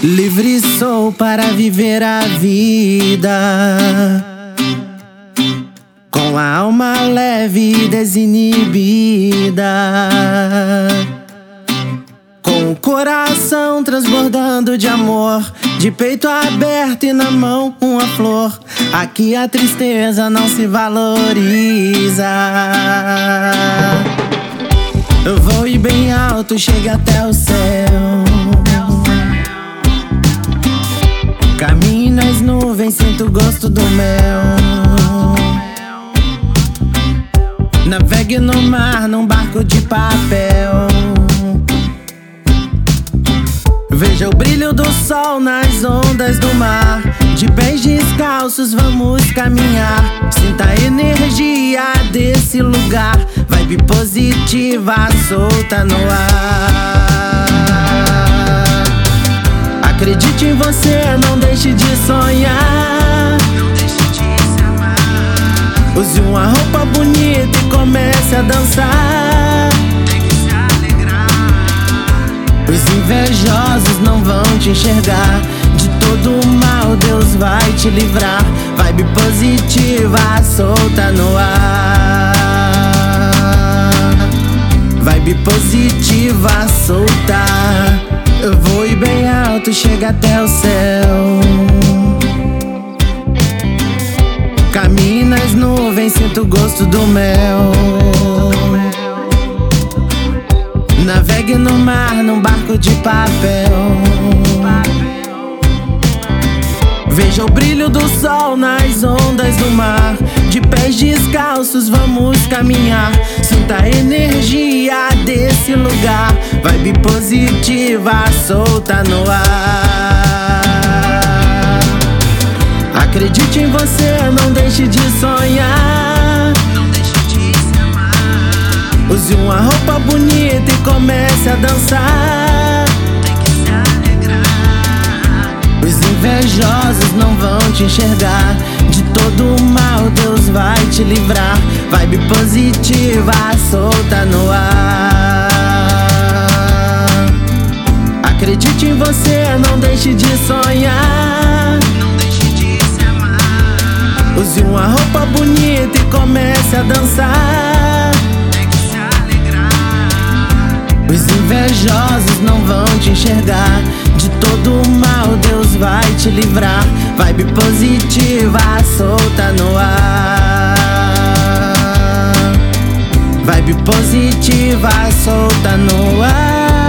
Livre sou para viver a vida, com a alma leve e desinibida, com o coração transbordando de amor, de peito aberto e na mão uma flor. Aqui a tristeza não se valoriza. Eu vou ir bem alto, chego até o céu. Caminho nas nuvens, sinto o gosto do mel. Navegue no mar, num barco de papel. Veja o brilho do sol nas ondas do mar. De pés descalços vamos caminhar. Sinta a energia desse lugar. Vibe positiva, solta no ar. Acredite em você, não deixe de sonhar. Não deixe de se amar. Use uma roupa bonita e comece a dançar. Tem que se alegrar. Os invejosos não vão te enxergar. De todo mal Deus vai te livrar. Vibe positiva, solta no ar. Vibe positiva, solta. Eu vou ir bem alto, chega até o céu. Caminho nas nuvens, sinto o gosto do mel. Navegue no mar, num barco de papel. Veja o brilho do sol nas ondas do mar. De pés descalços vamos caminhar. Sinta a energia desse lugar. Vibe positiva, solta no ar. Acredite em você, não deixe de sonhar. Não deixe de se amar. Use uma roupa bonita e comece a dançar. Tem que se alegrar. Os invejosos não vão te enxergar. De todo mal Deus vai te livrar. Vibe positiva, solta no ar. Acredite em você, não deixe de sonhar. Não deixe de se amar. Use uma roupa bonita e comece a dançar. Tem que se alegrar. Os invejosos não vão te enxergar. De todo mal Deus vai te livrar. Vibe positiva, solta no ar. Vibe positiva, solta no ar.